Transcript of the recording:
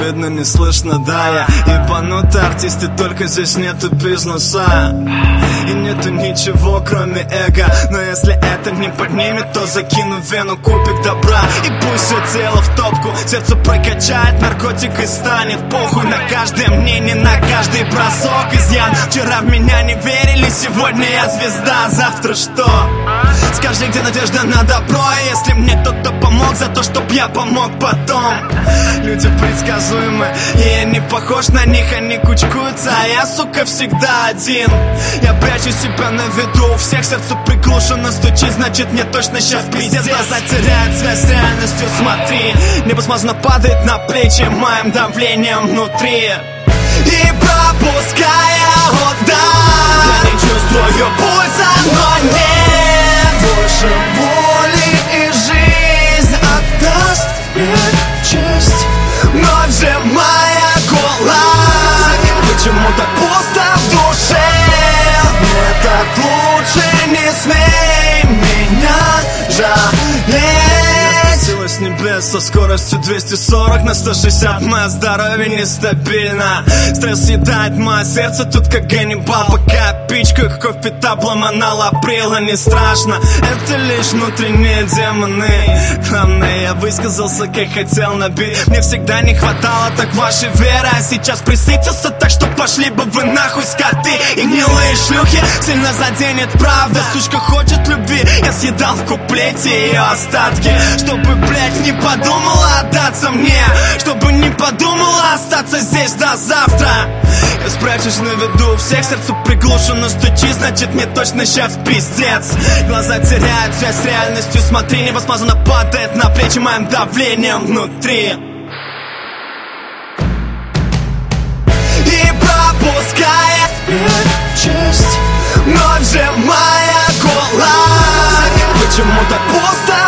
видно, не слышно, да. Я ебанутый артист, и только здесь нету бизнеса. И нету ничего, кроме эго. Но если это не поднимет, то закину в вену кубик добра. И пусть все тело в топку, сердце прокачает, наркотик и станет похуй на каждое мнение, на каждый бросок изъян. Вчера в меня не верили, сегодня я звезда, завтра что? Скажи, где надежда на добро, если мне кто-то помог за то, чтоб я помог потом. Люди предсказуемы, и я не похож на них, они кучкуются, а я, сука, всегда один. Я прячу себя на виду, у всех сердце приглушено стучит, значит мне точно сейчас пиздец. Глаза теряют связь с реальностью, смотри. Небо смазано падает на плечи моим давлением внутри. И пропуская удар, я не чувствую пульса, но нет больше боли, и жизнь отдаст мне честь, но сжимая кулак. Почему так пусто в душе? Мне так лучше, не смей меня жалеть. С небес со скоростью 240 на 160. Мое здоровье нестабильно. Стресс съедает мое сердце тут как Ганнибал. Пока я пичкаю кофе таблом, она лаприла. Не страшно, это лишь внутренние демоны. Главное, я высказался как хотел на бит. Мне всегда не хватало так вашей веры, а сейчас присытился, так что пошли бы вы нахуй, скоты и гнилые шлюхи. Сильно заденет правда, сучка хочет любви. Я съедал в куплете ее остатки, чтобы, блять, не подумала отдаться мне, чтобы не подумала остаться здесь до завтра. Я спрячусь на виду, всех сердце приглушено стучит, значит мне точно сейчас пиздец. Глаза теряют связь с реальностью, смотри, небо смазано падает на плечи моим давлением внутри. И пропуская честь, но сжимая кулак. Почему так пусто